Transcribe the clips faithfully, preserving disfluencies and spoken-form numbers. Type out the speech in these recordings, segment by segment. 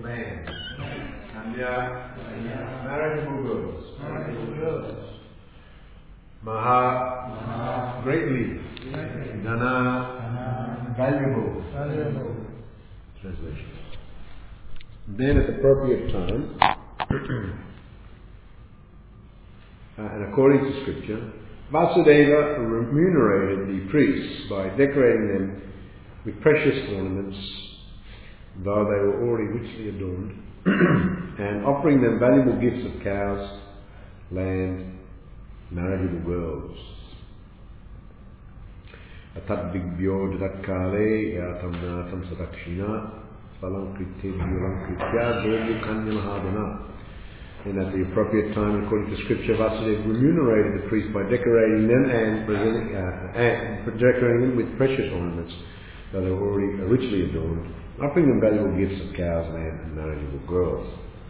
land. Kanya, marriageable girls. Maha, greatly. Dana, valuable. Translation. Then at the appropriate time, uh, and according to scripture, Vasudeva remunerated the priests by decorating them with precious ornaments, though they were already richly adorned, and offering them valuable gifts of cows, land, marriageable girls. Atadvigbyo jadatkale yatam natam sadakshina palankritya yulankritya devu kanya mahadana. And at the appropriate time, according to scripture, Vasudeva remunerated the priests by decorating them and, presenting, uh, and decorating them with precious ornaments, though they were already richly adorned, offering them valuable gifts of cows, land, and marriageable girls.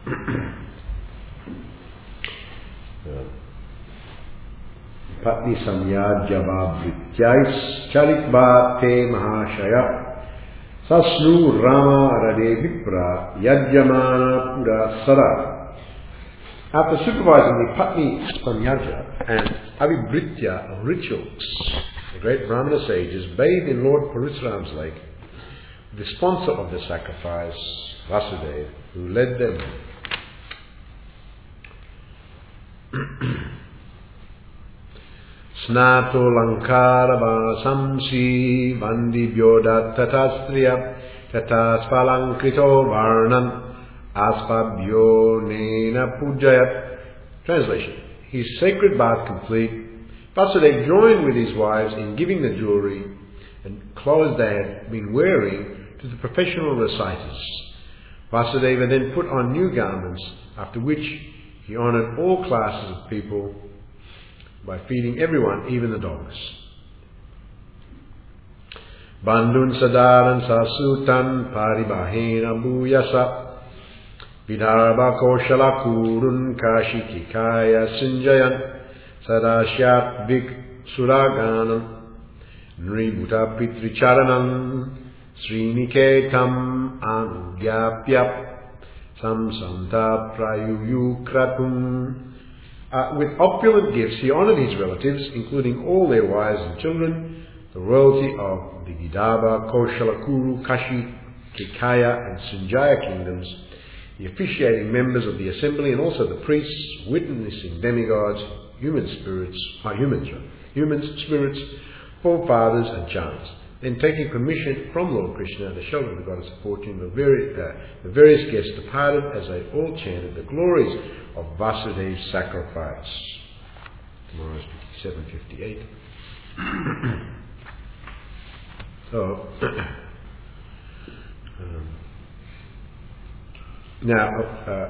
Patni samyajava vrityais chalitva te mahashaya sasnu rama rade vipra yajamana pura sada. After supervising the Patni Samyaja and Abhibritya rituals, the great Brahmana sages bathed in Lord Parasuram's lake, the sponsor of the sacrifice, Vasudeva, who led them. Snato lankara vasamsi vandi byodat tatastriya tatas palankrito varnam Aspabhyo nena pujayat. Translation. His sacred bath complete, Vasudeva joined with his wives in giving the jewelry and clothes they had been wearing to the professional reciters. Vasudeva then put on new garments, after which he honoured all classes of people by feeding everyone, even the dogs. Bandun sadaran sasutan paribahena bhuyasa Vidarbha koshala kurun kashikikaya sinjayan sadashyat vik suraganam nribhuta pitricharanam sriniketam anugyapyap samsanta prayuyukratum. Uh, with opulent gifts, he honoured his relatives, including all their wives and children, the royalty of the Vidarbha, Koshala, Kuru, Kashi, Kikaya and Sinjaya kingdoms, the officiating members of the assembly, and also the priests, witnessing demigods, human spirits, uh, humans, right? human spirits, forefathers, and chants. Then, taking permission from Lord Krishna, the children of the goddess of fortune, the, very, uh, the various guests departed as they all chanted the glories of Vasudeva's sacrifice. Tomorrow is fifty-seven fifty-eight. So, um, now, uh,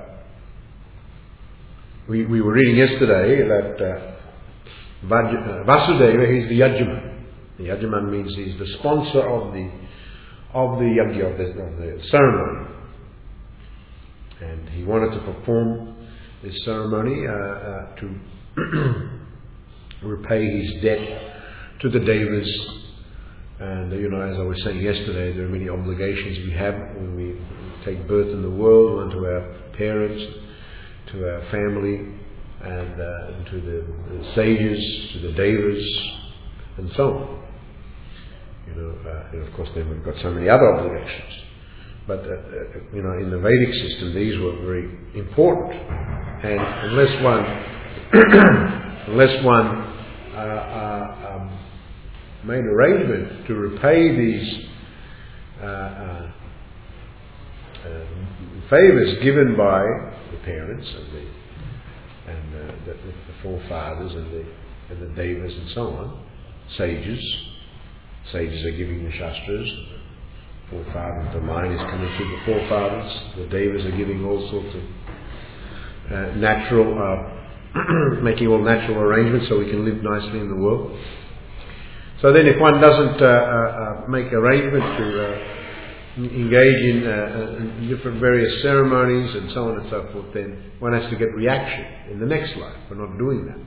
we, we were reading yesterday that uh, Vaj, uh, Vasudeva, he's the Yajman. The Yajman means he's the sponsor of the of the yajna, of the, of the ceremony. And he wanted to perform this ceremony uh, uh, to repay his debt to the Devas. And, you know, as I was saying yesterday, there are many obligations we have when we take birth in the world, one to our parents, to our family, and uh, to the, the sages, to the Devas, and so on. You know, uh, and of course then we've got so many other obligations. But, uh, uh, you know, in the Vedic system, these were very important. And unless one, unless one uh, uh, um, made arrangements to repay these uh, uh, uh, favours given by the parents and the and uh, the, the forefathers and the and the devas and so on, sages. Sages are giving the shastras. The forefathers, the line is coming through the forefathers. The devas are giving all sorts of uh, natural, uh, making all natural arrangements so we can live nicely in the world. So then if one doesn't uh, uh, make arrangements to uh, engage in, uh, in different various ceremonies and so on and so forth, then one has to get reaction in the next life for not doing that.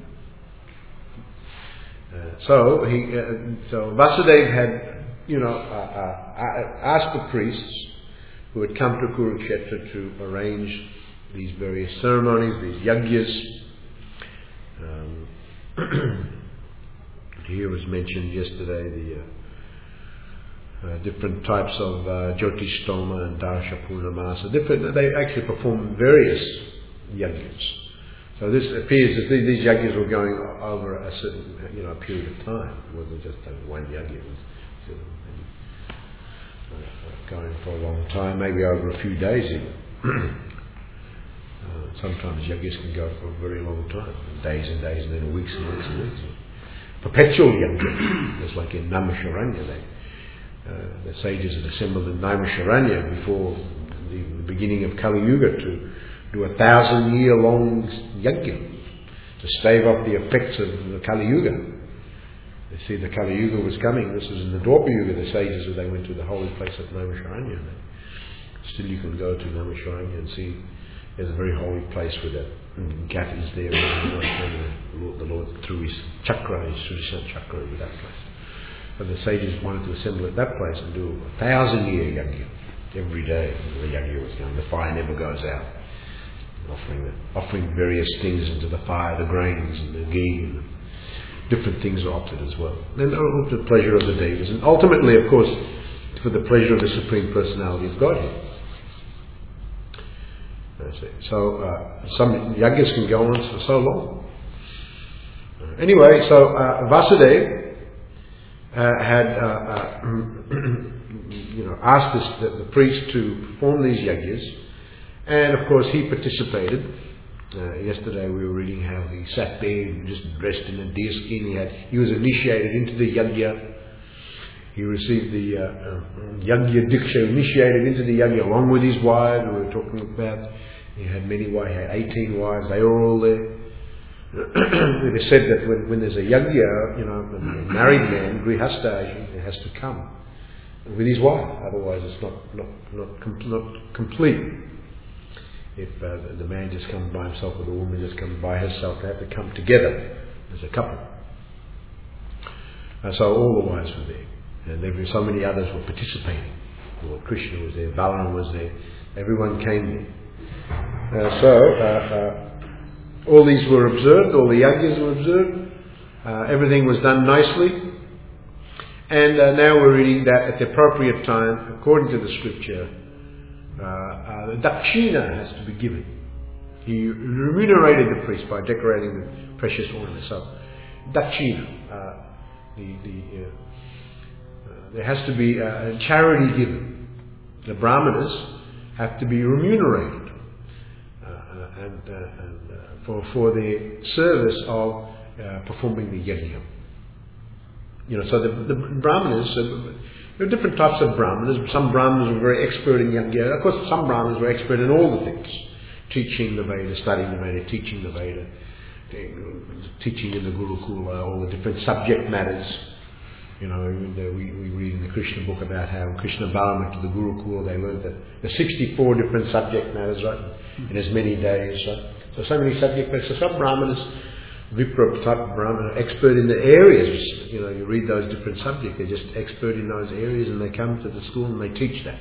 Uh, so he, uh, so Vasudeva had, you know, uh, uh, asked the priests who had come to Kurukshetra to arrange these various ceremonies, these yagyas. Um, here was mentioned yesterday the uh, uh, different types of uh, Jyotishtoma and Darsha Purnamasa. Different, they actually performed various yagyas. So this appears as these yagyas were going over a certain, you know, period of time. It wasn't just one yagya. It was sort of, uh, going for a long time, maybe over a few days even. uh, sometimes yagyas can go for a very long time, days and days, and then weeks and weeks and weeks. Perpetual yagya, just like in Naimisharanya. They, uh, the sages had assembled in Naimisharanya before the, the beginning of Kali Yuga to do a thousand year long yagya to stave off the effects of the Kali Yuga. They see the Kali Yuga was coming. This was in the Dwapara Yuga, the sages, they went to the holy place of Naimisharanya. Still you can go to Naimisharanya and see there's a very holy place where the Ghat is there. The Lord, the Lord through his chakra, his Sudarshan chakra over that place. But the sages wanted to assemble at that place and do a thousand year yagya every day. The yagya was going, the fire never goes out. Offering the, offering various things into the fire, the grains and the ghee and different things are offered as well. And all to the pleasure of the devas, and ultimately, of course, for the pleasure of the Supreme Personality of Godhead. So uh, some yagyas can go on for so long. Uh, anyway, so uh, Vasudeva uh, had uh, uh, you know asked this, the, the priest to perform these yagyas. And of course he participated. Uh, yesterday we were reading how he sat there just dressed in a deer skin. He had he was initiated into the yagya. He received the uh, uh, yagya diksha, initiated into the yagya along with his wives. We were talking about he had many wives. He had eighteen wives. They were all there. It is said that when, when there's a yagya, you know, a married man, grihastha, has to come with his wife. Otherwise, it's not not not, com- not complete. If uh, the man just comes by himself or the woman just comes by herself, they have to come together as a couple. And so all the wives were there. And there were so many others were participating. Lord Krishna was there, Balaram was there, everyone came there. Uh, so, uh, uh, all these were observed, all the yagyas were observed, uh, everything was done nicely. And uh, now we're reading that at the appropriate time, according to the scripture, Uh, uh, the dakshina has to be given. He remunerated the priest by decorating with precious ornaments. So, dakshina, uh, the, the, uh, uh, there has to be a, a charity given. The brahmanas have to be remunerated uh, and, uh, and uh, for for their service of uh, performing the yajna. You know, so the, the brahmanas. Uh, There are different types of brahmanas. Some brahmanas were very expert in yagya. Of course, some brahmanas were expert in all the things. Teaching the Veda, studying the Veda, teaching the Veda, teaching in the Gurukula, all the different subject matters. You know, we, we read in the Krishna book about how Krishna Balaram went to the Gurukula, they learned that the sixty-four different subject matters, right, in as many days, right? So, so many subject matters. So some brahmanas, Vipra type of Brahmana, expert in the areas. You know, you read those different subjects, they're just expert in those areas and they come to the school and they teach that.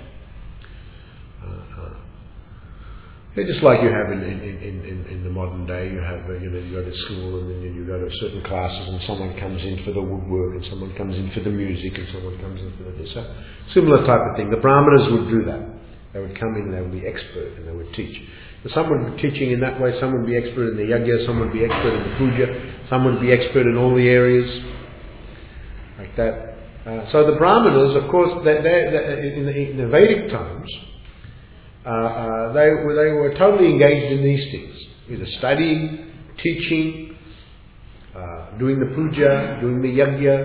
Uh, uh, they're just like you have in, in, in, in, in the modern day. You have, uh, you know, you go to school and then you go to certain classes and someone comes in for the woodwork and someone comes in for the music and someone comes in for the this. So, similar type of thing. The Brahmanas would do that. They would come in and they would be expert and they would teach. Some would be teaching in that way, some would be expert in the yagya, some would be expert in the puja, some would be expert in all the areas, like that. Uh, so the brahmanas, of course, they, they, they, in, the, in the Vedic times, uh, uh, they, were, they were totally engaged in these things, either studying, teaching, uh, doing the puja, doing the yagya.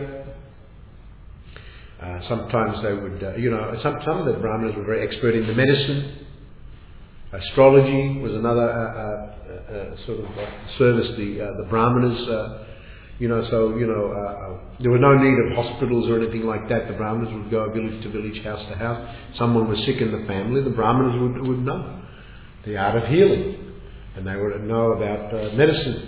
Uh, sometimes they would, uh, you know, some, some of the brahmanas were very expert in the medicine. Astrology was another uh, uh, uh, sort of uh, service the uh, the brahmanas, uh, you know. So you know, uh, uh, there was no need of hospitals or anything like that. The brahmanas would go village to village, house to house. Someone was sick in the family, the brahmanas would would know the art of healing, and they would know about uh, medicine.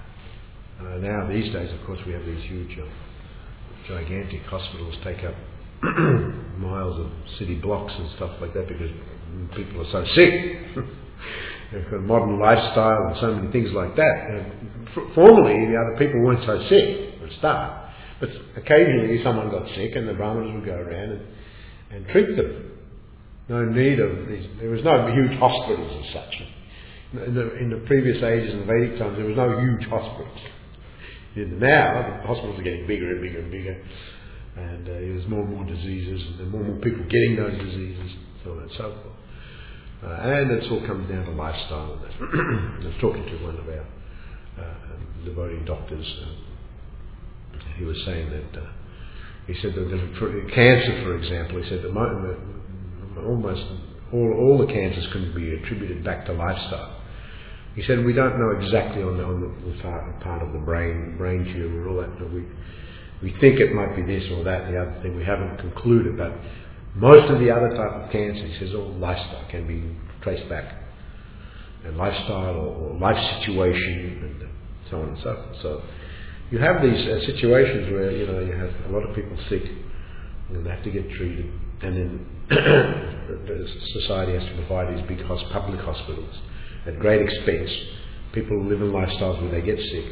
Uh, now these days, of course, we have these huge, uh, gigantic hospitals take up miles of city blocks and stuff like that because people are so sick. They've got a modern lifestyle and so many things like that. And f- formerly, the other people weren't so sick for a start, but occasionally someone got sick, and the Brahmanas would go around and, and treat them. No need of these. There was no huge hospitals as such. In the, in the previous ages, in the Vedic times, there was no huge hospitals. Now, the hospitals are getting bigger and bigger and bigger, and uh, there's more and more diseases, and there are more and more people getting those diseases, so on and so forth. Uh, and it all comes down to lifestyle. I was talking to one of our uh, devotee doctors. Uh, he was saying that, uh, he said that the, for cancer, for example, he said that almost all, all the cancers can be attributed back to lifestyle. He said we don't know exactly on the, on the, the part, part of the brain, brain tumor, all that, but we, we think it might be this or that, the other thing. We haven't concluded, but most of the other type of cancer, he says, all lifestyle can be traced back. And lifestyle or, or life situation and so on and so forth. So you have these uh, situations where, you know, you have a lot of people sick and they have to get treated, and then the society has to provide these big hos- public hospitals at great expense. People live in lifestyles where they get sick.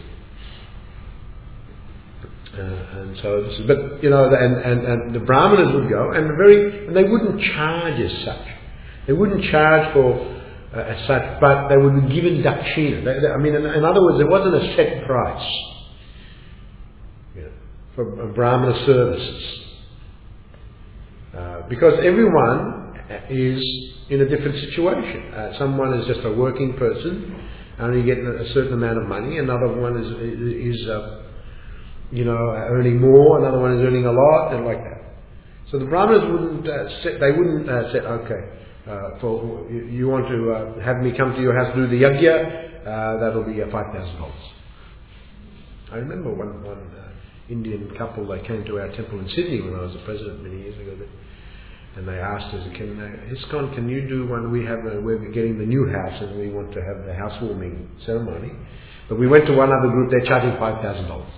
Uh, and so, this is, but you know, and, and, and the Brahmanas would go, and very, and they wouldn't charge as such. They wouldn't charge for uh, as such, but they would be given dakshina. They, they, I mean, in, in other words, there wasn't a set price, you know, for Brahmana services, uh, because everyone is in a different situation. Uh, someone is just a working person, only getting a certain amount of money. Another one is is uh, you know, earning more, another one is earning a lot, and like that. So the Brahmanas wouldn't uh, set, they wouldn't uh, say, okay, uh, for you, you want to uh, have me come to your house to do the yajna, uh, that'll be uh, five thousand dollars. I remember one, one uh, Indian couple, they came to our temple in Sydney when I was the president many years ago, and they asked us, can, uh, ISKCON, can you do one, we have a, we're getting the new house and we want to have the housewarming ceremony, but we went to one other group, they're charging five thousand dollars.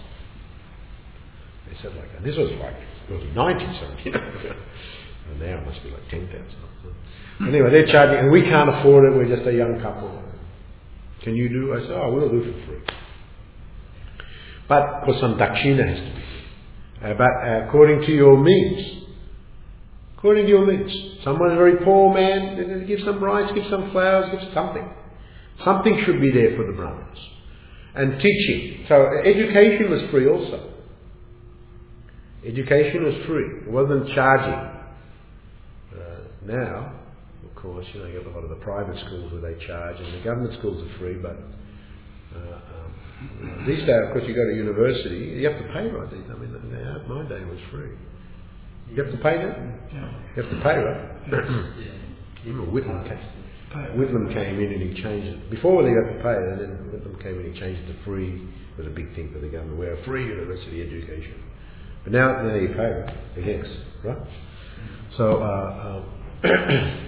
They said like that. This was like, it was ninety something, and now it must be like ten thousand. Anyway, they're charging, and we can't afford it, we're just a young couple. Can you do? I said, oh, we'll do for free. But, of course, some dakshina has to be. Uh, but uh, according to your means. According to your means. Someone's a very poor man, then give some rice, give some flowers, give something. Something should be there for the Brahmanas. And teaching. So, education was free also. Education was free. It wasn't charging. Uh, now, of course, you know, you have a lot of the private schools where they charge, and the government schools are free, but uh, um, these days, of course, you go to university, you have to pay, right? I mean, my day was free. You have to pay now? You have to pay, right? Even Whitlam came. Whitlam came in and he changed it. Before they had to pay, and then Whitlam came in and he changed it to free. It was a big thing for the government. We're a free university education. But now, now you pay, I guess, right? So, uh, um,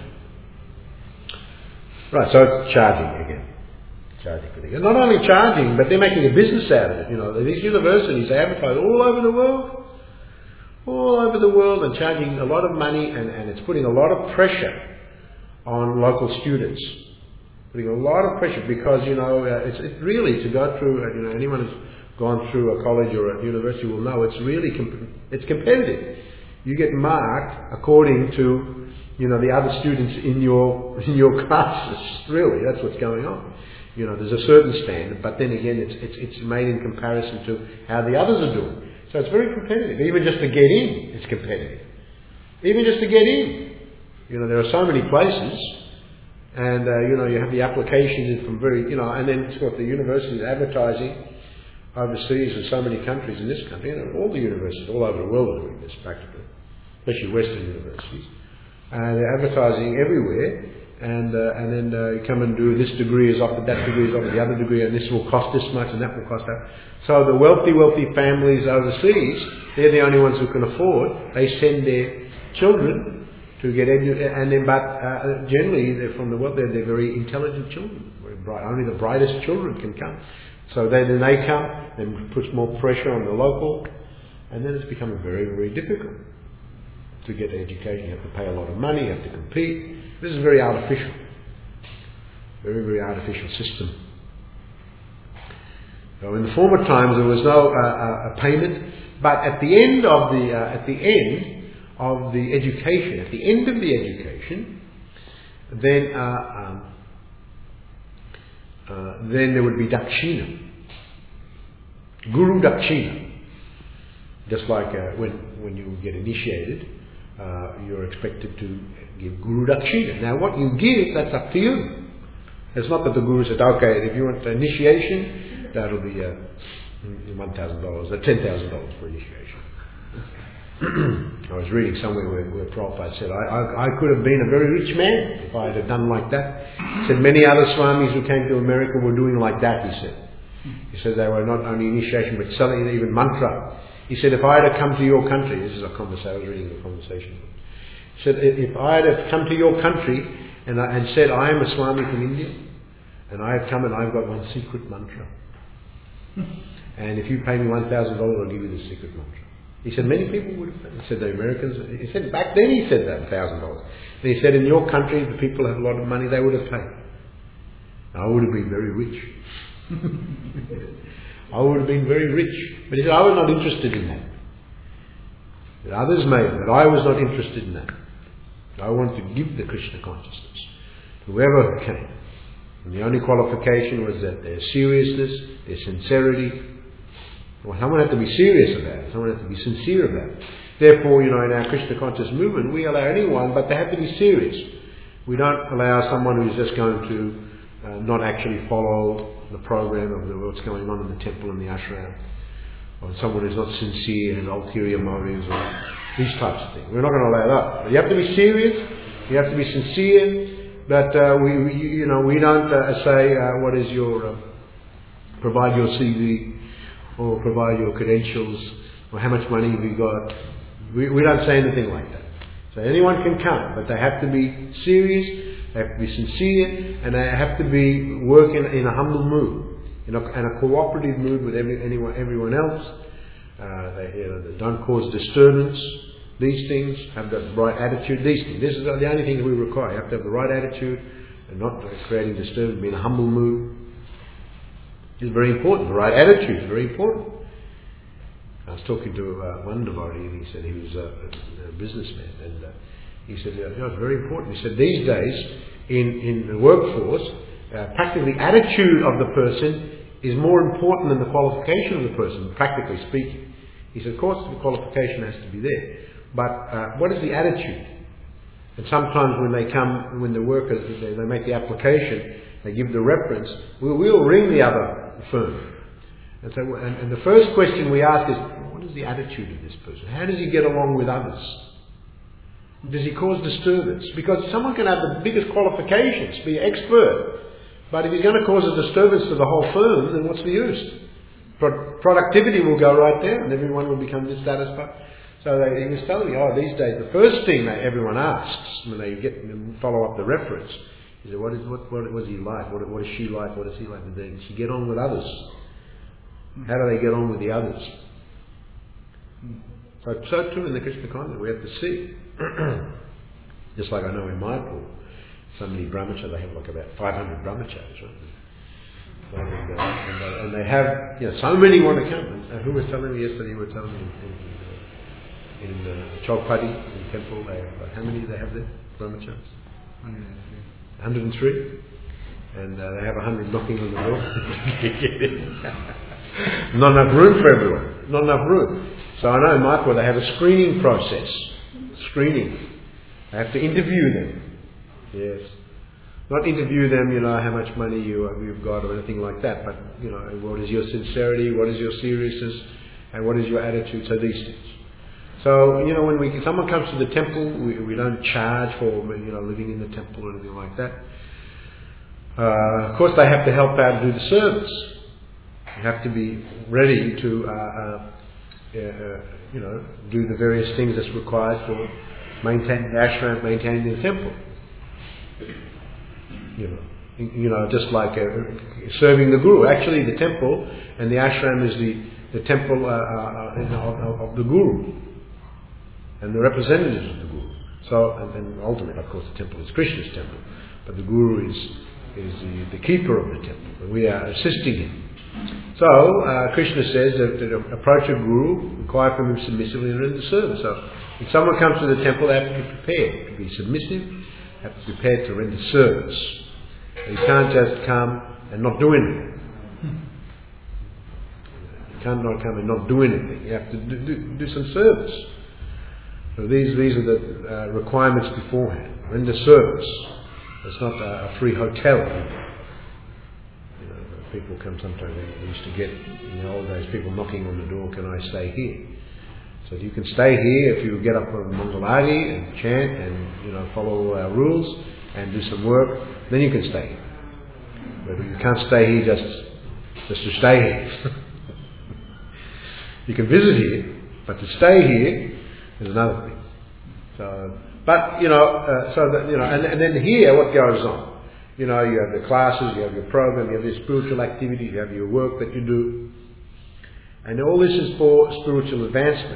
right, so it's charging again. Charging for the, not only charging, but they're making a business out of it. You know, these universities, they advertise all over the world, all over the world, and charging a lot of money, and, and it's putting a lot of pressure on local students. Putting a lot of pressure because, you know, uh, it's, it's really to go through, uh, you know, anyone who's gone through a college or a university will know it's really, comp- it's competitive. You get marked according to, you know, the other students in your, in your classes. Really, that's what's going on. You know, there's a certain standard, but then again, it's, it's, it's made in comparison to how the others are doing. So it's very competitive. Even just to get in, it's competitive. Even just to get in. You know, there are so many places, and, uh, you know, you have the applications from very, you know, and then it's got the universities advertising overseas in so many countries in this country. You know, all the universities all over the world are doing this practically, especially Western universities. And they're advertising everywhere, and uh, and then uh, you come and do this degree is offered, that degree is offered, the other degree, and this will cost this much, and that will cost that. So the wealthy, wealthy families overseas, they're the only ones who can afford. They send their children to get edu- and then, but uh, generally they're from the world. They're, they're very intelligent children. Very bright. Only the brightest children can come. So then, then they come and puts more pressure on the local, and then it's becoming very, very difficult. to get education. You have to pay a lot of money, you have to compete. This is very artificial. Very, very artificial system. So in the former times there was no uh, uh, payment, but at the end of the uh, at the end of the education, at the end of the education, then uh, um, uh, then there would be dakshina, guru dakshina. Just like uh, when when you get initiated, uh, you're expected to give guru dakshina. Now, what you give, that's up to you. It's not that the guru said, okay, if you want initiation, that'll be uh, one thousand dollars, or ten thousand dollars for initiation. I was reading somewhere where, where Prabhupada said, I, I, I could have been a very rich man if I had done like that. He said, many other swamis who came to America were doing like that, he said. He said they were not only initiation, but selling even mantra. He said, if I had come to your country, this is a conversation, I was reading the conversation. He said, if I had come to your country and, I, and said, I am a Swami from India, and I have come and I've got one secret mantra. And if you pay me one thousand dollars, I'll give you the secret mantra. He said, many people would have paid. He said, the Americans, he said, back then he said that, one thousand dollars. And he said, in your country, the people have a lot of money, they would have paid. I would have been very rich. I would have been very rich. But he said, I was not interested in that. But others may, but I was not interested in that. I wanted to give the Krishna consciousness to whoever came. And the only qualification was that their seriousness, their sincerity. Well, someone had to be serious about it. Someone had to be sincere about it. Therefore, you know, in our Krishna conscious movement, we allow anyone, but they have to be serious. We don't allow someone who's just going to uh, not actually follow the program of the, what's going on in the temple and the ashram, or someone who's not sincere and ulterior motives, or these types of things. We're not going to allow that. But you have to be serious. You have to be sincere. But uh, we, we, you know, we don't uh, say uh, what is your uh, provide your C V or provide your credentials or how much money have you got. We, we don't say anything like that. So anyone can come, but they have to be serious. They have to be sincere, and they have to be working in a humble mood, in a, in a cooperative mood with every, anyone, everyone else. Uh, they, you know, they don't cause disturbance. These things, have the right attitude. These things. This is the only things we require. You have to have the right attitude and not creating disturbance. Be in a humble mood. It's very important. The right attitude is very important. I was talking to uh, one devotee, and he said he was a, a businessman, and uh, he said, you know, it's very important. He said, these days, in, in the workforce, uh, practically the attitude of the person is more important than the qualification of the person, practically speaking. He said, of course, the qualification has to be there. But uh, what is the attitude? And sometimes when they come, when the workers, they, they make the application, they give the reference, we'll, we'll ring the other firm. And so, and, and the first question we ask is, what is the attitude of this person? How does he get along with others? Does he cause disturbance? Because someone can have the biggest qualifications, be an expert, but if he's going to cause a disturbance to the whole firm, then what's the use? Pro- productivity will go right there, and everyone will become dissatisfied. So they, he was telling me, oh, these days the first thing that everyone asks when they get follow up the reference is, what is what what was he like? What what is she like? What is he like? Did she get on with others? How do they get on with the others? So, so too in the Krishna consciousness, we have to see. Just like I know in Mayapur, so many brahmacharis, they have like about five hundred brahmacharis, right? And, uh, and, uh, and they have, you know, so many want to come. And, uh, who was telling me yesterday? You were telling me in, in, in uh, Chowpatty, in the temple, they have, uh, how many do they have there? Brahmacharis? one hundred and three. And uh, they have one hundred knocking on the door. Not enough room for everyone. Not enough room. So I know in Mayapur they have a screening process. Screening. They have to interview them. Yes. Not interview them, you know, how much money you, you've got or anything like that, but, you know, what is your sincerity, what is your seriousness, and what is your attitude, so these things. So, you know, when we someone comes to the temple, we, we don't charge for, you know, living in the temple or anything like that. Uh, of course, they have to help out and do the service. You have to be ready to, uh, uh, uh, you know, do the various things that's required for maintaining the ashram, maintaining the temple. You know, you know, just like uh, serving the guru. Actually, the temple and the ashram is the the temple uh, uh, of, of the guru. and the representatives of the Guru. So, and, and ultimately, of course, the temple is Krishna's temple, but the Guru is is the, the keeper of the temple, and we are assisting him. So, uh, Krishna says that to approach a Guru, inquire from him submissively and render service. So, if someone comes to the temple, they have to be prepared to be submissive, have to be prepared to render service. You can't just come and not do anything. You can't not come and not do anything. You have to do, do, do some service. So these these are the uh, requirements beforehand. Render service. It's not a, a free hotel. You know, people come sometimes. They used to get in the old days people knocking on the door. Can I stay here? So you can stay here if you get up on Mangaladi and chant and you know follow our rules and do some work. Then you can stay here. But you can't stay here just just to stay here. You can visit here, but to stay here is another thing. So, but you know, uh, so that you know, and, and then here, what goes on? You know, you have the classes, you have your program, you have your spiritual activities, you have your work that you do, and all this is for spiritual advancement.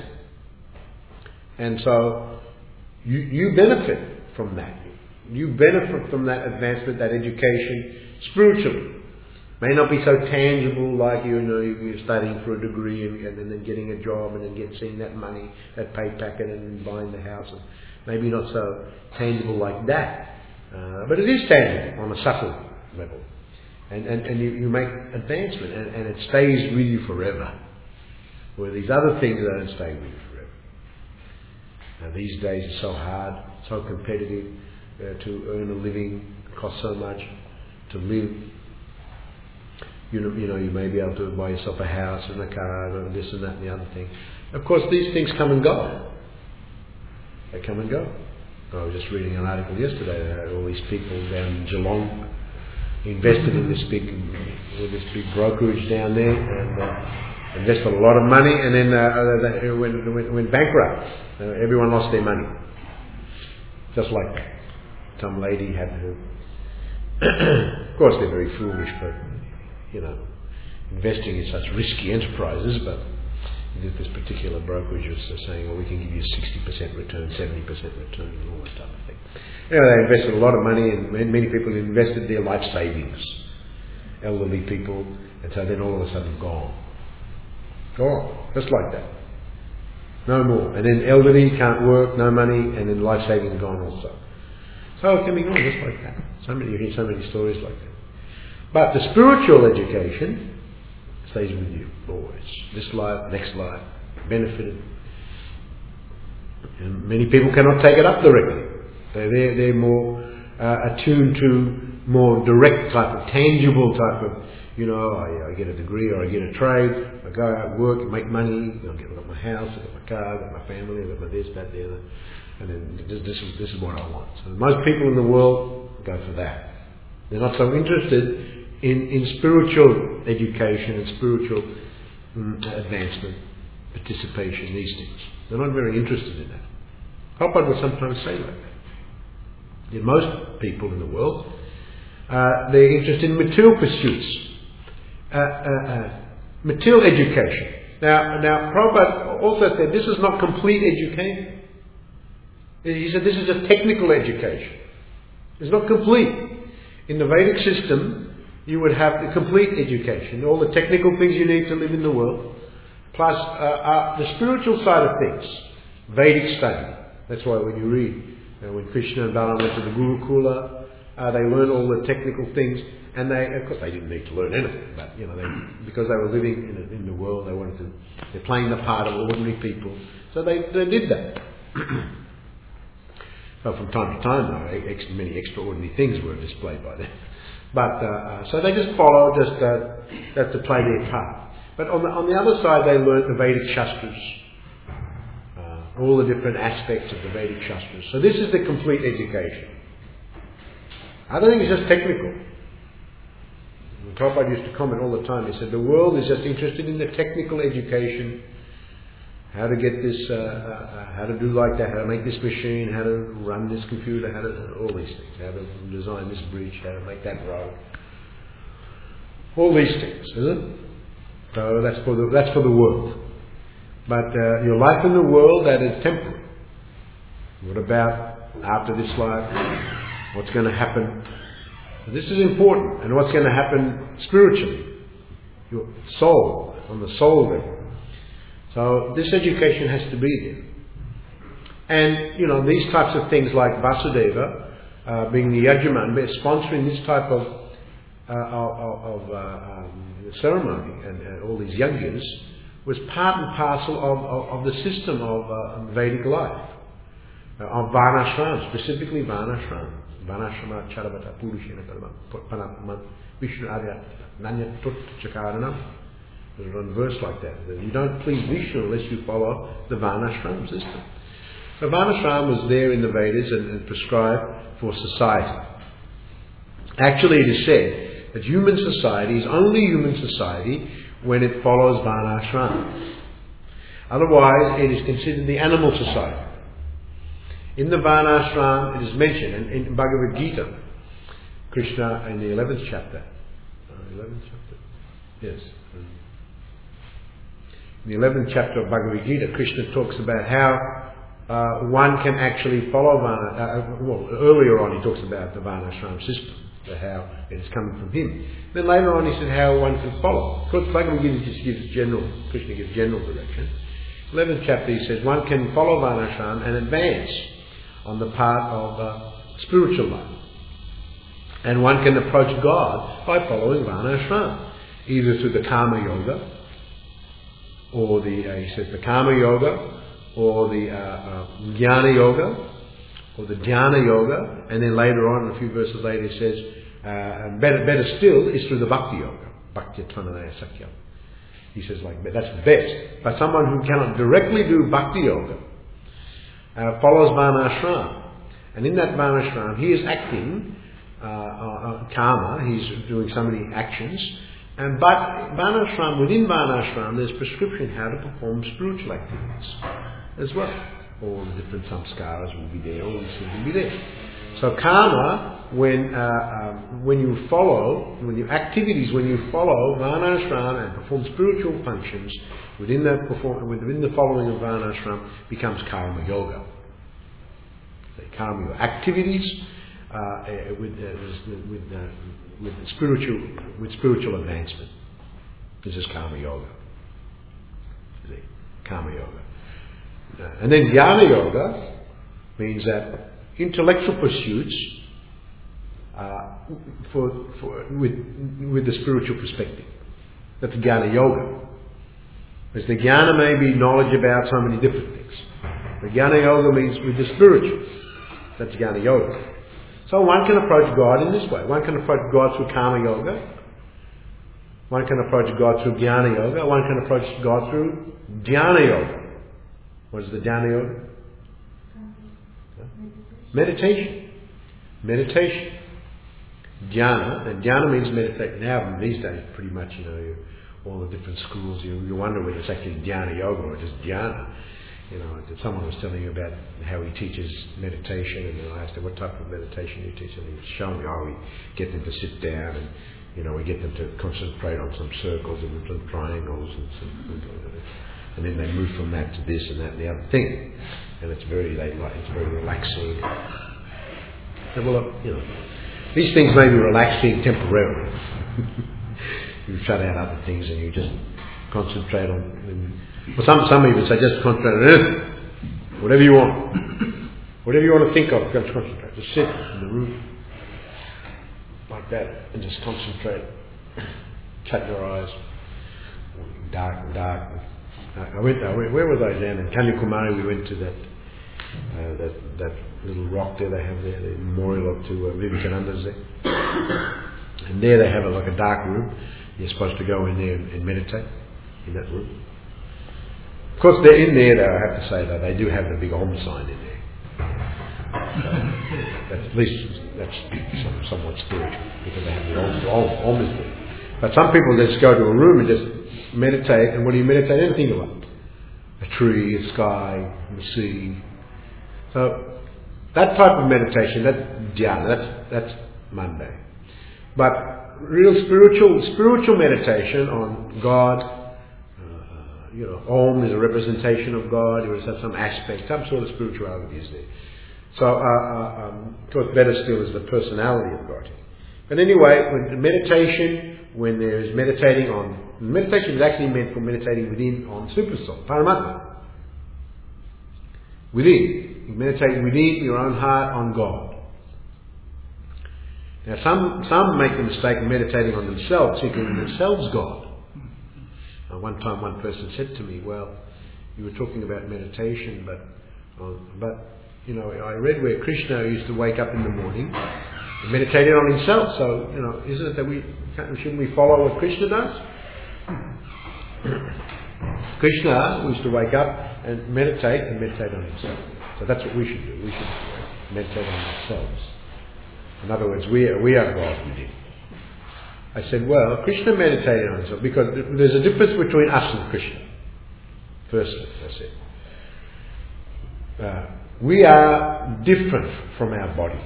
And so, you you benefit from that. You benefit from that advancement, that education, spiritually. May not be so tangible, like you know you're studying for a degree and, and then getting a job and then get seeing that money, that pay packet, and then buying the house. And maybe not so tangible like that, uh, but it is tangible on a subtle level, and and, and you, you make advancement, and, and it stays with you forever. Where these other things don't stay with you forever. Now these days it's so hard, so competitive uh, to earn a living. It costs so much to live. You know, you know, you may be able to buy yourself a house and a car and this and that and the other thing. Of course, these things come and go. They come and go. I was just reading an article yesterday that all these people down in Geelong invested in this big, this big brokerage down there and uh, invested a lot of money, and then uh, they went, went, went bankrupt. Uh, everyone lost their money. Just like that. Some lady had her. Of course, they're very foolish, but. You know, investing in such risky enterprises, but this particular brokerage was saying, well, we can give you sixty percent return, seventy percent return, and all that type of thing. You know, they invested a lot of money, and many people invested their life savings, elderly people, and so then all of a sudden gone. Gone, just like that. No more. And then elderly can't work, no money, and then life savings gone also. So it can be gone just like that. So many, you hear so many stories like that. But the spiritual education stays with you always. This life, next life, benefited. And many people cannot take it up directly. They're, they're, they're more uh, attuned to more direct type of, tangible type of, you know, I, I get a degree or I get a trade, I go out, work, make money, I get, I've got my house, I've got my car, I've got my family, I've got my this, that, the other. And then this, this, is, this is what I want. So most people in the world go for that. They're not so interested in, in spiritual education and spiritual um, advancement, participation, these things. They're not very interested in that. Prabhupada would sometimes say like that. Yet most people in the world, uh, they're interested in material pursuits, uh, uh, uh, material education. Now, now Prabhupada also said this is not complete education. He said this is a technical education. It's not complete. In the Vedic system, you would have the complete education, all the technical things you need to live in the world, plus uh, uh, the spiritual side of things, Vedic study. That's why when you read, you know, when Krishna and Balaram went to the Gurukula, uh, they learned all the technical things, and they, of course, they didn't need to learn anything, but you know, they, because they were living in, a, in the world, they wanted to, they're playing the part of ordinary people, so they, they did that. So from time to time, though, ex- many extraordinary things were displayed by them. But uh, so they just follow, just uh, that's to play their part. But on the on the other side, they learnt the Vedic Shastras, uh, all the different aspects of the Vedic Shastras. So this is the complete education. I don't think it's just technical. Prabhupada used to comment all the time. He said the world is just interested in the technical education. How to get this, uh, uh, how to do like that, how to make this machine, how to run this computer, how to, all these things, how to design this bridge, how to make that road. All these things, isn't it? So that's for the, that's for the world. But uh, your life in the world, that is temporary. What about after this life? What's going to happen? This is important. And what's going to happen spiritually? Your soul, on the soul level. So this education has to be there. And, you know, these types of things like Vasudeva, uh, being the Yajaman, sponsoring this type of, uh, of, of uh, um, ceremony and uh, all these yajnas, was part and parcel of, of, of the system of uh, Vedic life, uh, of Varnashram, specifically Varnashram. Varnashrama Charabata Purushena Paramat Vishnu Arya Nanya Tut Chakaranam. There's one verse like that. You don't please Vishnu unless you follow the Varnashram system. So Varnashram was there in the Vedas and, and prescribed for society. Actually, it is said that human society is only human society when it follows Varnashram. Otherwise, it is considered the animal society. In the Varnashram, it is mentioned, and in Bhagavad Gita, Krishna in the eleventh chapter. Uh, eleventh chapter? Yes. In the eleventh chapter of Bhagavad Gita, Krishna talks about how uh, one can actually follow Varna. Uh, well, earlier on he talks about the Varnashram system, how it is coming from him. Then later on he said how one can follow. Of course, Bhagavad Gita just gives general, Krishna gives general direction. eleventh chapter he says one can follow Varnashram and advance on the part of uh, spiritual life. And one can approach God by following Varnashram, either through the Karma Yoga, or the, uh, he says the Karma Yoga, or the uh, uh, Jnana Yoga, or the Dhyana Yoga, and then later on, a few verses later, he says, uh, better, better still is through the Bhakti Yoga, Bhakti Tvananaya Sakya. He says, like, that's the best. But someone who cannot directly do Bhakti Yoga uh, follows Varnashram, and in that Varnashram, he is acting uh, uh, karma. He's doing so many actions. And but Varnashram, within Varnashram, there's prescription how to perform spiritual activities as well. All the different samskaras will be there, all these things will be there. So karma, when uh, um, when you follow, when you activities, when you follow Varnashram and perform spiritual functions within the perform, within the following of Varnashram, becomes karma yoga. So karma yoga activities uh, with uh, with uh, with spiritual with spiritual advancement. This is karma yoga. Karma yoga. Uh, and then Jnana Yoga means that intellectual pursuits uh, for, for with with the spiritual perspective. That's Jnana Yoga. Because the Jnana may be knowledge about so many different things. The Jnana Yoga means with the spiritual. That's Jnana Yoga. So one can approach God in this way. One can approach God through Karma Yoga. One can approach God through Jnana Yoga. One can approach God through Dhyana Yoga. What is the Dhyana Yoga? Meditation. Meditation. Dhyana. And Dhyana means meditation. Now, these days, pretty much, you know, you, all the different schools, you, you wonder whether it's actually Dhyana Yoga or just Dhyana. You know, someone was telling you about how he teaches meditation, and I asked him what type of meditation you teach, and he was showing me how we get them to sit down, and you know, we get them to concentrate on some circles and some triangles, and, some, and then they move from that to this and that and the other thing, and it's very, they like, it's very relaxing. And well, you know, these things may be relaxing temporarily. You shut out other things and you just concentrate on. And, well, some some even say just concentrate on anything, whatever you want, whatever you want to think of, just concentrate. Just sit in the room like that and just concentrate. Shut your eyes. Dark and dark. I went. I went. Where was I down in Kanyakumari? We went to that uh, that that little rock there they have there, the memorial to uh, Vivekananda's there. And there they have a, like a dark room. You're supposed to go in there and, and meditate in that room. Of course, they're in there, though, I have to say, though, they do have the big Om sign in there. So, that's, at least that's some, somewhat spiritual, because they have the Om, the Om, Om is there. But some people just go to a room and just meditate, and what do you meditate? Anything you want. A tree, a sky, the sea. So, that type of meditation, that's dhyana, that's, that's mundane. But real spiritual spiritual meditation on God, uh, you know, Om is a representation of God. You must have some aspect, some sort of spirituality is there. So, uh, uh, um, of course, better still is the personality of God. But anyway, when meditation, when there is meditating on, meditation is actually meant for meditating within on Supersoul, Paramatma. Within. You meditate within your own heart on God. Now some some make the mistake of meditating on themselves, thinking themselves God. Uh, one time one person said to me, well, you were talking about meditation, but uh, but you know, I read where Krishna used to wake up in the morning and meditated on himself. So, you know, isn't it that we shouldn't we follow what Krishna does? Krishna used to wake up and meditate and meditate on himself. So that's what we should do. We should meditate on ourselves. In other words, we are, we are God within. I said, well, Krishna meditated on himself because there's a difference between us and Krishna. Firstly, I said. Uh, we are different from our body.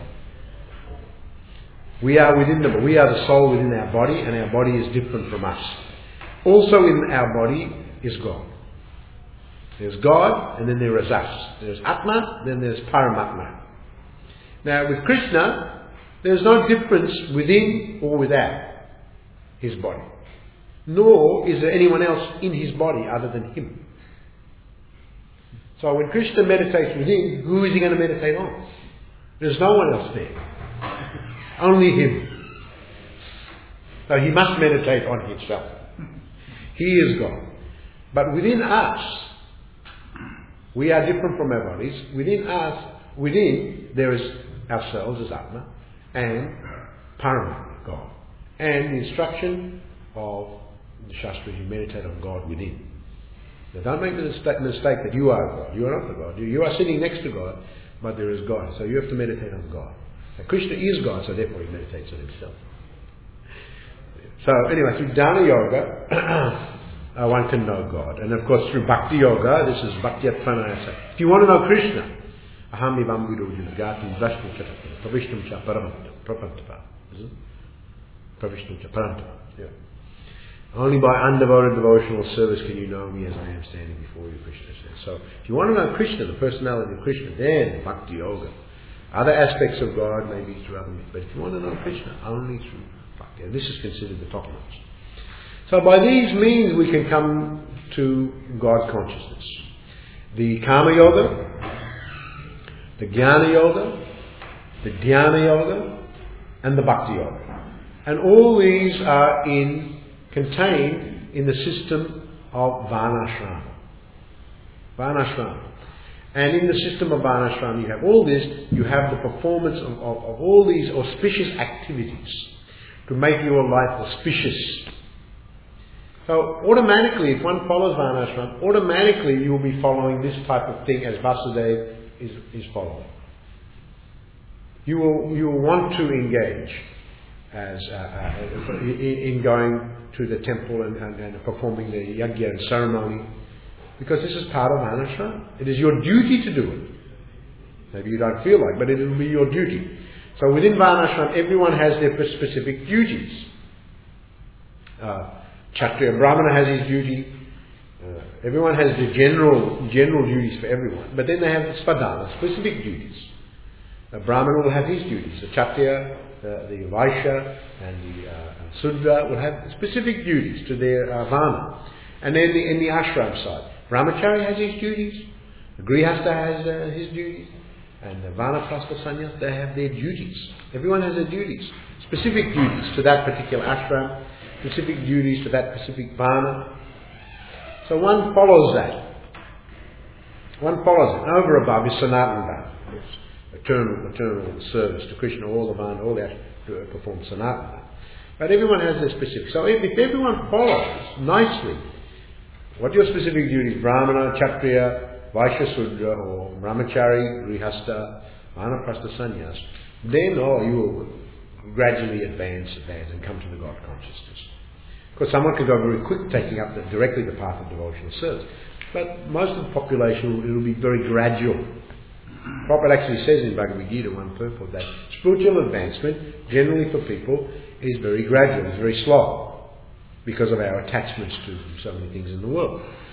We are within the we are the soul within our body, and our body is different from us. Also in our body is God. There's God, and then there is us. There's Atma, then there's Paramatma. Now with Krishna, there's no difference within or without his body. Nor is there anyone else in his body other than him. So when Krishna meditates within, who is he going to meditate on? There's no one else there. Only him. So he must meditate on himself. He is God. But within us, we are different from our bodies. Within us, within, there is ourselves as Atma and Paramatma, God. And the instruction of the Shastras, you meditate on God within. Now don't make the mistake that you are God. You are not the God. You are sitting next to God, but there is God. So you have to meditate on God. Now Krishna is God, so therefore he meditates on himself. So anyway, through Dhyana Yoga, uh, one can know God. And of course through Bhakti Yoga, this is Bhaktiyat Pranayasa. If you want to know Krishna, Aham Ivam Vidu Gatam Drashtam Chatatam Pravishtam Cha Paramanta Prapantapa. Pravishtam Cha Paramanta. Yeah. Only by undivided devotional service can you know me as I am standing before you, Krishna says. So if you want to know Krishna, the personality of Krishna, then Bhakti Yoga. Other aspects of God may be through other means, but if you want to know Krishna, only through Bhakti. And this is considered the topmost. So by these means we can come to God consciousness. The Karma Yoga, the Jnana Yoga, the Dhyana Yoga, and the Bhakti Yoga. And all these are in contained in the system of Varnashram. Varnashram. And in the system of Varnashram you have all this, you have the performance of, of, of all these auspicious activities to make your life auspicious. So automatically, if one follows Varnashram, automatically you will be following this type of thing as Vasudeva is, is following. You will, you will want to engage as uh, uh, in, in going to the temple and, and, and performing the yajna and ceremony, because this is part of Varnashram. It is your duty to do it. Maybe you don't feel like, but it will be your duty. So within Varnashram, everyone has their specific duties. Uh, Kshatriya Brahmana has his duty. Uh, everyone has the general general duties for everyone, but then they have the Spadhana, specific duties. A Brahmana will have his duties. The Kshatriya, the, the Vaishya and the uh, Sudra will have specific duties to their uh, Varna. And then the, in the ashram side, Brahmachari has his duties, the Grihastha has uh, his duties, and the Vanaprastha Sannyas, they have their duties. Everyone has their duties, specific duties to that particular ashram, specific duties to that specific Varna. So one follows that. One follows it. Over above is Sanatana Dharma. Yes. Eternal, eternal service to Krishna, all the Varna, all that to perform Sanatana. But everyone has their specific. So if, if everyone follows nicely what your specific duties, Brahmana, Kshatriya, Vaishya, Sudra, or Brahmachari, Grihastha, Vanaprastha Sannyas, then oh, you will gradually advance, advance and come to the God consciousness. Because someone could go very quick taking up the, directly the path of devotional service. But most of the population, it will be very gradual. Prabhupada actually says in Bhagavad Gita, one purport, that spiritual advancement, generally for people, is very gradual, is very slow, because of our attachments to so many things in the world.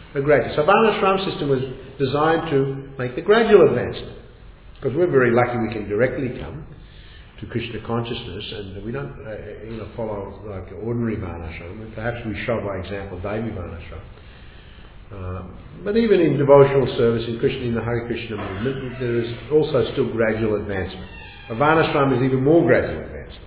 a gradual. So Varnashram system was designed to make the gradual advancement. Because we're very lucky we can directly come to Krishna consciousness, and we don't uh, you know, follow like ordinary Varnashram. Perhaps we show by example Devi Varnashram. Uh, but even in devotional service in Krishna, in the Hare Krishna movement, there is also still gradual advancement. A Varnashram is even more gradual advancement.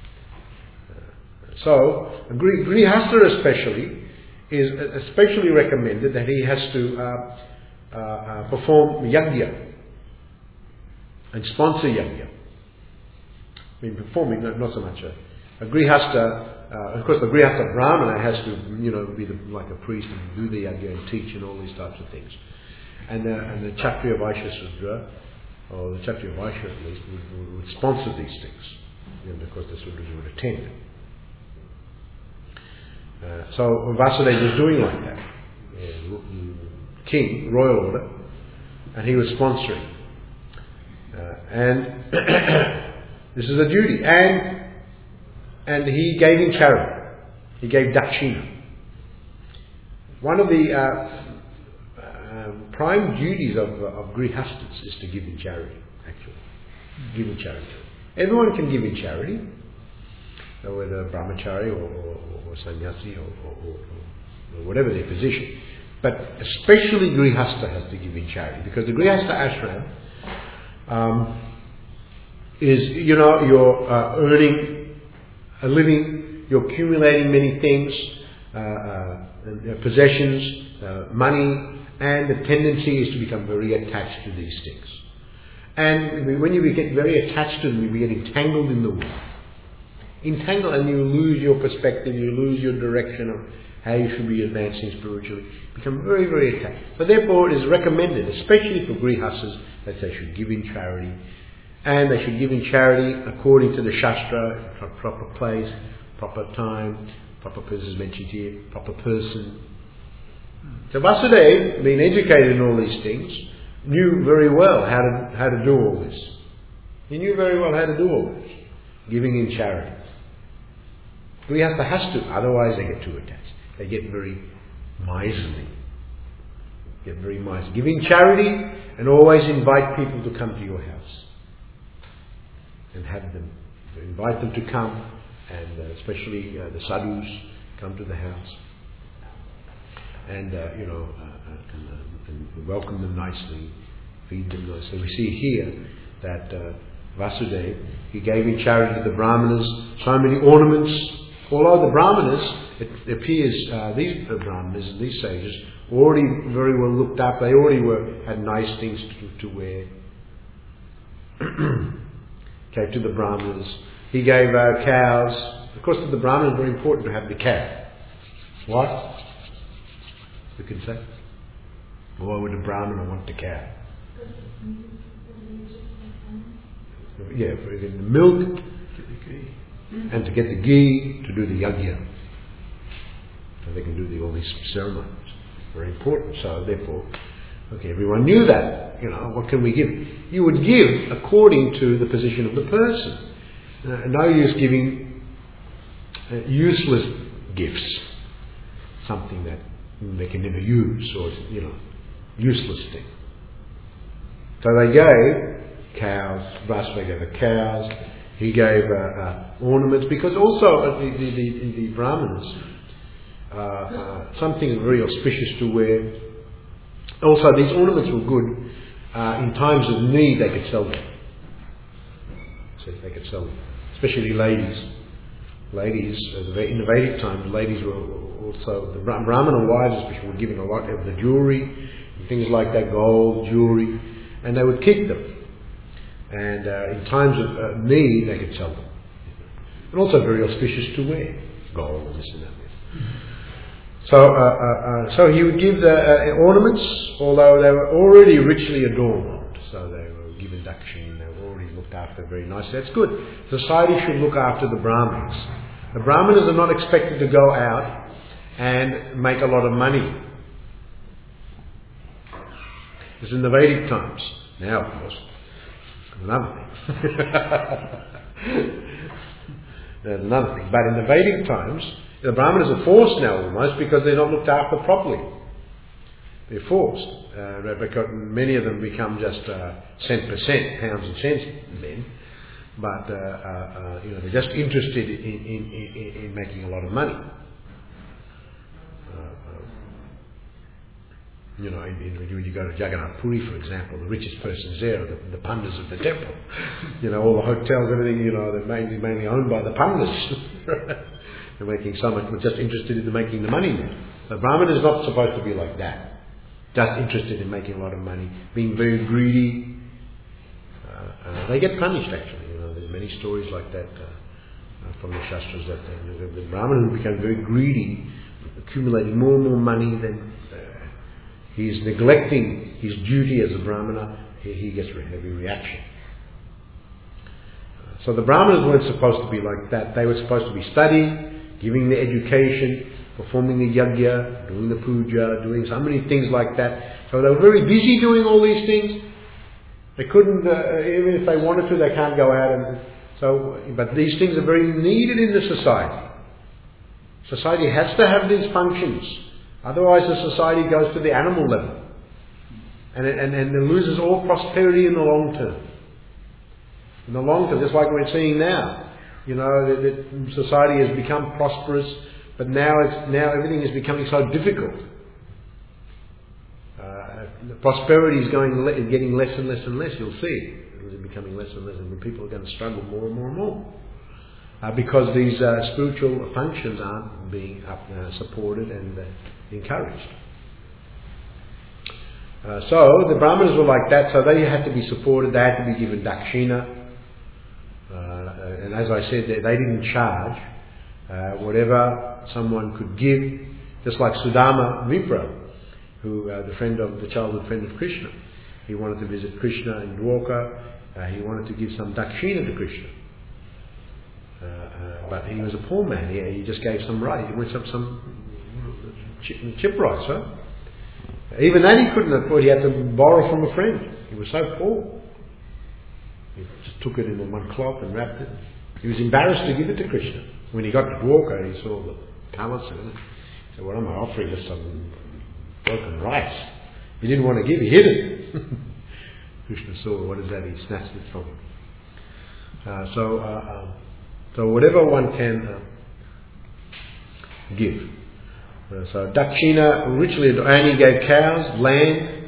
Uh, so, a Gri- Grihastha especially is especially recommended that he has to uh, uh, uh, perform yajna and sponsor yajna. I mean, performing, not, not so much a, a Grihastha. Uh, of course, the Grihastha Brahmana has to, you know, be the, like a priest and do the yajna and teach and all these types of things. And the, and the Kshatriya Vaishya Sudra, or the Kshatriya Vaishya at least, would, would, would sponsor these things. And of course, the Sudras would attend. Uh, so Vasudeva was doing like that. Uh, king, royal order, and he was sponsoring. Uh, and this is a duty. And And he gave in charity. He gave dakshina. One of the uh, uh, prime duties of, uh, of grihasthas is to give in charity, actually. Give in charity. Everyone can give in charity, whether brahmachari or, or, or sannyasi or, or, or, or whatever their position. But especially grihastha has to give in charity, because the grihastha ashram um, is, you know, you're uh, earning a living, you're accumulating many things, uh, uh, possessions, uh, money, and the tendency is to become very attached to these things. And when you get very attached to them, you get entangled in the world. Entangled, and you lose your perspective, you lose your direction of how you should be advancing spiritually. Become very, very attached. So therefore it is recommended, especially for grihasthas, that they should give in charity. And they should give in charity according to the Shastra, proper place, proper time, proper person is mentioned here, proper person. So Vasudeva, being educated in all these things, knew very well how to how to do all this. He knew very well how to do all this, giving in charity. Grihastha has to, otherwise they get too attached. They get very miserly. Get very miserly. Giving charity and always invite people to come to your house. And have them, invite them to come, and uh, especially uh, the sadhus come to the house, and uh, you know, uh, uh, and, uh, and welcome them nicely, feed them nicely. We see here that uh, Vasudeva, he gave in charity to the Brahmanas so many ornaments. Although the Brahmanas, it appears uh, these the Brahmanas and these sages already very well looked up. They already were had nice things to, to wear. Gave to the Brahmanas. He gave uh, cows. Of course, to the Brahmanas, very important to have the cow. What? You can say? Why would a Brahmana want the cow? Yeah, for the milk and to get the ghee to do the yajna. So they can do the, all these ceremonies. Very important. So therefore, okay, everyone knew that. You know, what can we give? You would give according to the position of the person. Uh, no use giving uh, useless gifts, something that they can never use, or, you know, useless thing. So they gave cows. Vasudeva gave the cows. He gave uh, uh, ornaments, because also uh, the, the, the, the Brahmanas, uh, uh, something very auspicious to wear. Also, these ornaments were good. Uh, in times of need, they could sell them. So they could sell them, especially ladies. Ladies, uh, in the Vedic times, ladies were also, the Brahmana wives especially, were given a lot of the jewelry, and things like that, gold, jewelry, and they would keep them. And uh, in times of uh, need, they could sell them. And also very auspicious to wear, gold and this and that. So, uh, uh, uh, so he would give the uh, ornaments, although they were already richly adorned. So they were given dakshina, they were already looked after very nicely. That's good. Society should look after the Brahmanas. The Brahmanas are not expected to go out and make a lot of money. This is in the Vedic times. Now, of course, another thing. There's another thing. But in the Vedic times, the Brahmanas are forced now almost, because they're not looked after properly. They're forced, uh, because many of them become just uh, cent per cent, pounds and cents men, but uh, uh, uh, you know, they're just interested in, in, in, in making a lot of money. Uh, uh, you know, in, in, when you go to Jagannath Puri, for example, the richest persons there are the, the pandas of the temple. You know, all the hotels, everything, you know, they're mainly, mainly owned by the pandas. They're making so much, we're just interested in making the money now. The Brahmin is not supposed to be like that. Just interested in making a lot of money, being very greedy. Uh, uh, they get punished, actually. You know, there's many stories like that uh, uh, from the Shastras that uh, the, the Brahmin who became very greedy, accumulating more and more money, then uh, he's neglecting his duty as a Brahmana. He, he gets a heavy reaction. Uh, so the Brahmanas weren't supposed to be like that. They were supposed to be studying, giving the education, performing the yajna, doing the puja, doing so many things like that. So they were very busy doing all these things. They couldn't, uh, even if they wanted to, they can't go out and so. But these things are very needed in the society. Society has to have these functions, otherwise the society goes to the animal level, and it, and and it loses all prosperity in the long term. In the long term, just like we're seeing now, you know, that, that society has become prosperous. But now it's now everything is becoming so difficult. Uh, the prosperity is going le- getting less and less and less. You'll see it's becoming less and less, and people are going to struggle more and more and more uh, because these uh, spiritual functions aren't being up, uh, supported and uh, encouraged. Uh, so the Brahmanas were like that. So they had to be supported. They had to be given dakshina, uh, and as I said, they, they didn't charge. Uh, whatever someone could give, just like Sudama Vipra, who uh, the friend of the childhood friend of Krishna, he wanted to visit Krishna in Dwarka. Uh, he wanted to give some dakshina to Krishna, uh, uh, but he was a poor man. He, he just gave some rice. He went up some chip, chip rice, right? Even that he couldn't afford. He had to borrow from a friend. He was so poor. He just took it in one cloth and wrapped it. He was embarrassed to give it to Krishna. When he got to Dwarka, he saw the palace and he said, "What am I offering? Just some broken rice." He didn't want to give, he hid it. Krishna saw, what is that? He snatched it from him. Uh, so, uh, um, so whatever one can uh, give. Uh, so dakshina richly, and he gave cows, land,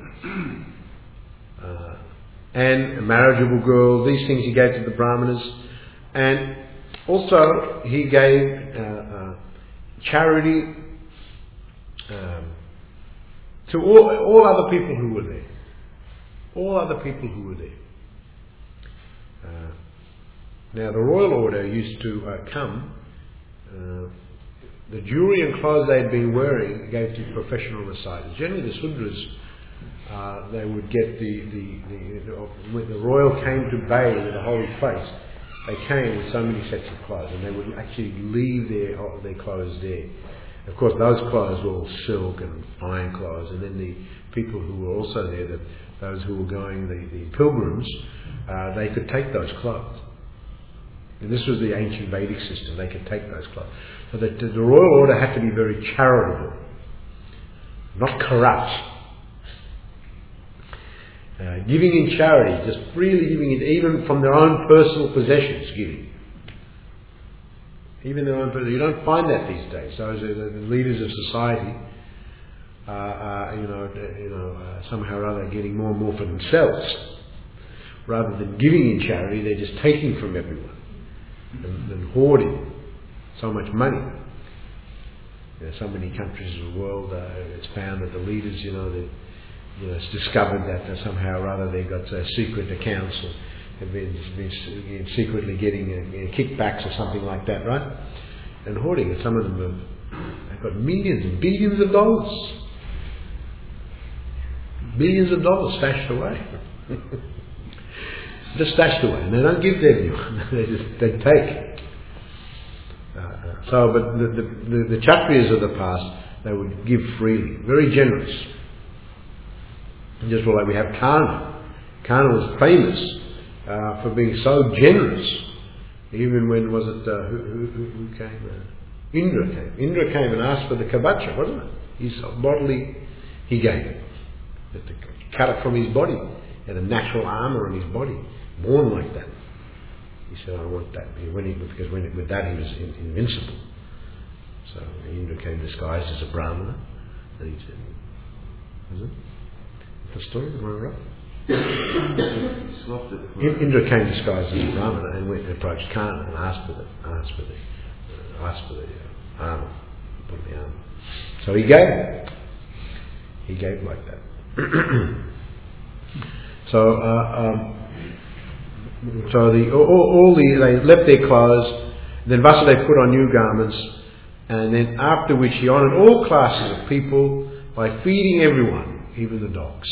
uh, and a marriageable girl. These things he gave to the Brahmanas, and also he gave uh, uh, charity um, to all, all other people who were there. All other people who were there. Uh, now the royal order used to uh, come. Uh, the jewelry and clothes they had been wearing gave to professional reciters. Generally, the Sudras, uh, they would get the the, the the when the royal came to bathe in a holy place, they came with so many sets of clothes, and they would actually leave their their clothes there. Of course, those clothes were all silk and fine clothes, and then the people who were also there, the, those who were going, the, the pilgrims, uh, they could take those clothes. And this was the ancient Vedic system, they could take those clothes. So that the, the royal order had to be very charitable, not corrupt. Uh, giving in charity, just freely giving it, even from their own personal possessions, giving. Even their own personal, you don't find that these days. So the, the leaders of society, uh, uh, you know, you know, uh, somehow or other getting more and more for themselves, rather than giving in charity. They're just taking from everyone and, and hoarding so much money. You know, so many countries of the world, uh, it's found that the leaders, you know, they, you know, it's discovered that uh, somehow or other they got uh, secret accounts or have been, been secretly getting uh, kickbacks or something like that, right? And hoarding it. Some of them have they've got millions and billions of dollars. Billions of dollars stashed away. Just stashed away. And they don't give them. they just they take. Uh, so, but the, the, the, the Kshatriyas of the past, they would give freely. Very generous. Just like we have Karna. Karna was famous uh, for being so generous. Even when, was it, uh, who, who, who came? Uh, Indra came. Indra came and asked for the Kavacha, wasn't it? His bodily, he gave it. That to cut it from his body. He had a natural armour on his body, born like that. He said, I want that. When he, because when it, with that he was in, invincible. So Indra came disguised as a Brahmana, and he said, is it? The story, am I right? Indra came disguised as a Brahmana and went and approached Karna and asked for the asked for the uh, asked for the uh, armour, put the armour. So he gave it. He gave like that. so uh, um, so the all, all the they left their clothes. Then Vasudeva put on new garments, and then after which he honoured all classes of people by feeding everyone, even the dogs.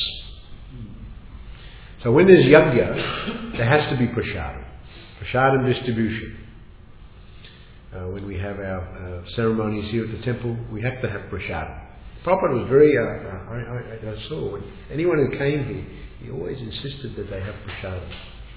So when there's yajna, there has to be prasadam. Prasadam distribution. Uh, when we have our uh, ceremonies here at the temple, we have to have prasadam. Prabhupada was very, uh, uh, I, I, I saw, when anyone who came here, he always insisted that they have prasadam.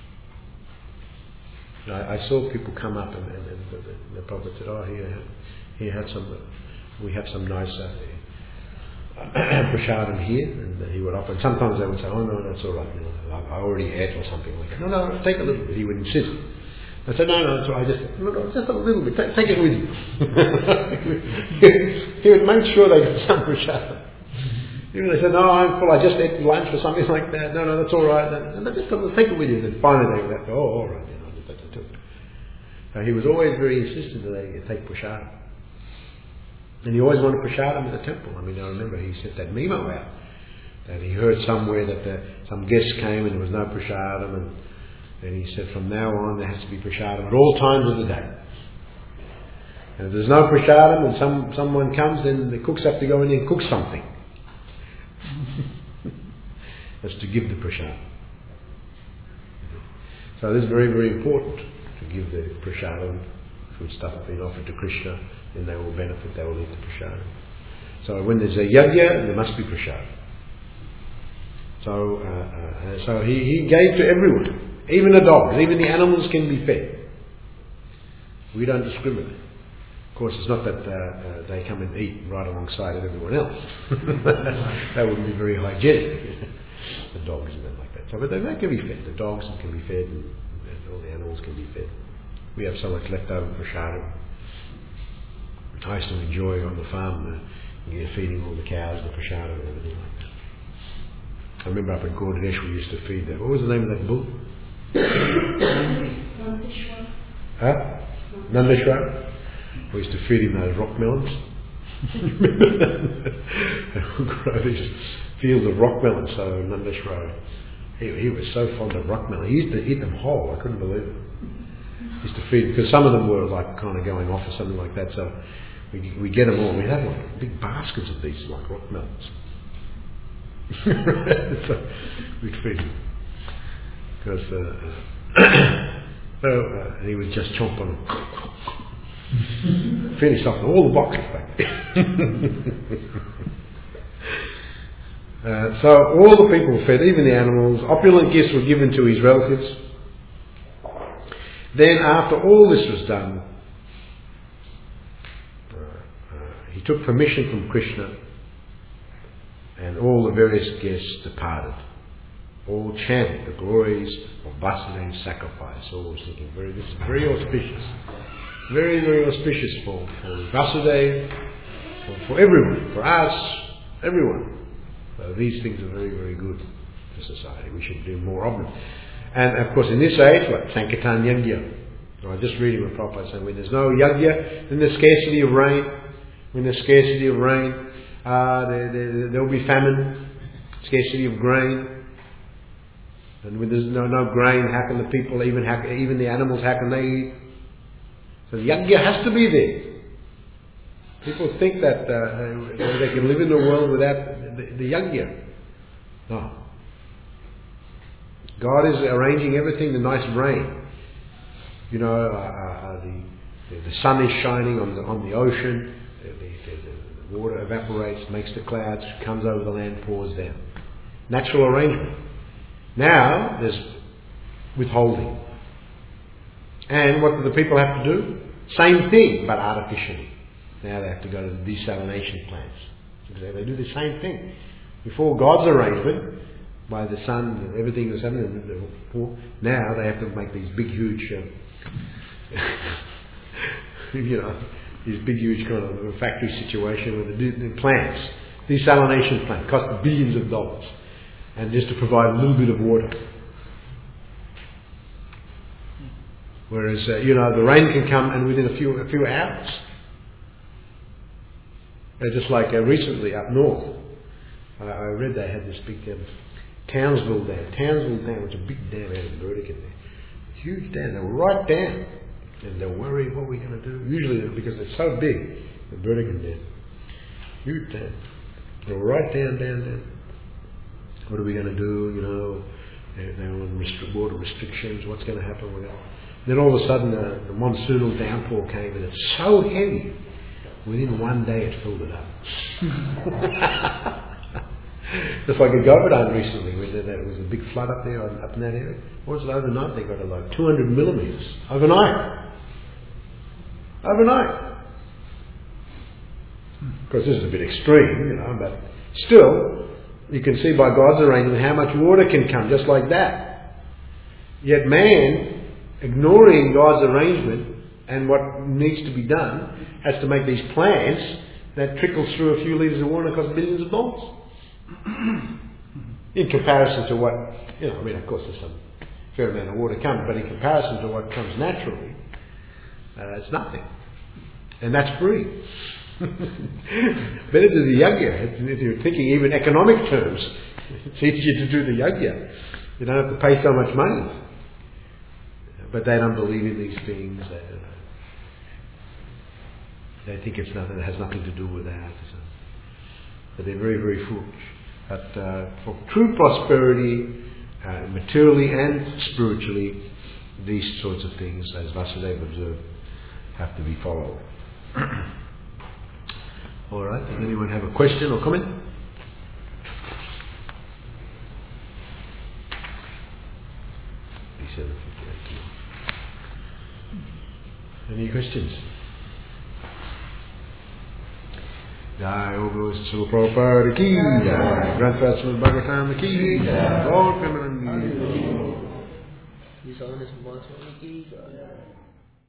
I, I saw people come up and, and, and the, the Prabhupada said, oh, here, here had some, uh, we have some nice uh, prasadam here, and he would offer. And sometimes they would say, "Oh no, that's all right. You know, I already ate or something like that." No, no, take a little bit. He would insist. I said, "No, no, that's all right. Just no, no, just a little bit. Take, take it with you." He would make sure they got some prasadam. Even they said, "No, I'm full. I just ate lunch or something like that." No, no, that's all right. And just take it with you. And then finally they would go, "Oh, all right." You know, that's it. So he was always very insistent that they take prasadam. And he always wanted prasadam in the temple. I mean, I remember he sent that memo out that he heard somewhere that the, some guests came and there was no prasadam, and then he said from now on there has to be prasadam at all times of the day. And if there's no prasadam and some someone comes, then the cooks have to go in and cook something. That's to give the prasadam. So this is very, very important to give the prasadam, food stuff being offered to Krishna. Then they will benefit, they will eat the prasadam. So when there's a yajna, there must be prasadam. So, uh, uh, so he, he gave to everyone, even the dogs, even the animals can be fed. We don't discriminate. Of course, it's not that uh, uh, they come and eat right alongside of everyone else. That wouldn't be very hygienic. The dogs and that like that. So, but they, they can be fed. The dogs can be fed, and, and all the animals can be fed. We have so much left over prasadam. I used to enjoy on the farm uh, you know, feeding all the cows, the prasadam and everything like that. I remember up in Gordanesh we used to feed them. What was the name of that bull? Nandeshwar. Huh? Nandeshwar? We used to feed him those rock melons. They would grow these fields of rock melons. So Nandeshwar, he, he was so fond of rock melons. He used to eat them whole. I couldn't believe it. He used to feed them, because some of them were like kind of going off or something like that. So we we get them all. We had like big baskets of these like rock melons. So we'd feed him. Because uh, so uh, and he would just chomp on them. Finish off all the boxes back uh, so all the people were fed, even the animals. Opulent gifts were given to his relatives. Then after all this was done, uh, uh, he took permission from Krishna, and all the various guests departed, all chanting the glories of Vasudeva's sacrifice. All was thinking, very, this is very auspicious, very, very auspicious for, for Vasudeva, for, for everyone, for us, everyone. So these things are very, very good for society. We should do more of them. And of course in this age, what? Sankirtan Yajna. I was just reading what Prabhupada said, when there's no yajna, then there's scarcity of rain. When there's scarcity of rain, uh, there, there, there will be famine, scarcity of grain. And when there's no, no grain, how can the people, even how, even the animals, how can they eat? So the yajna has to be there. People think that uh, they can live in the world without the, the yajna. No. God is arranging everything, the nice rain. You know, uh, uh, the, the the sun is shining on the on the ocean. The, the, the water evaporates, makes the clouds, comes over the land, pours down. Natural arrangement. Now there's withholding. And what do the people have to do? Same thing, but artificially. Now they have to go to the desalination plants. They do the same thing. Before God's arrangement, by the sun and everything that's happening, now they have to make these big, huge, um, you know, these big, huge kind of factory situation with the, the plants, desalination plant, cost billions of dollars, and just to provide a little bit of water. Whereas, uh, you know, the rain can come and within a few a few hours. Uh, just like uh, recently up north, I, I read they had this big um, Townsville Dam. Townsville Dam was a big dam out in Burdekin there. Huge dam. They were right down. And they're worried, what are we going to do? Usually, because it's so big, the Burdekin Dam. Huge dam. They were right down, down, down. What are we going to do? You know, they, they were on restri- water restrictions. What's going to happen with that? Then all of a sudden, uh, the monsoonal downpour came, and it's so heavy. Within one day, it filled it up. Just like a Govardhan recently, where there, there was a big flood up there, up in that area. What was it overnight? They got a like two hundred millimetres overnight. Overnight. Of course, this is a bit extreme, you know, but still, you can see by God's arrangement how much water can come just like that. Yet man, ignoring God's arrangement and what needs to be done, has to make these plants that trickle through a few litres of water and cost billions of dollars. In comparison to what, you know, I mean, of course there's some fair amount of water coming, but in comparison to what comes naturally, uh, it's nothing. And that's free. Better do the yajna. If you're thinking even economic terms, it's easier to do the yajna. You don't have to pay so much money. But they don't believe in these things. They, they think it's nothing. It has nothing to do with that. So. But they're very, very foolish. But uh, for true prosperity, uh, materially and spiritually, these sorts of things, as Vasudeva observed, have to be followed. All right. Does anyone have a question or comment? Any questions? Jai, all goes to Srila Prabhupada ki Jai, Granthas Srimad Bhagavatam ki Jai, Lord Premanand ki Jai.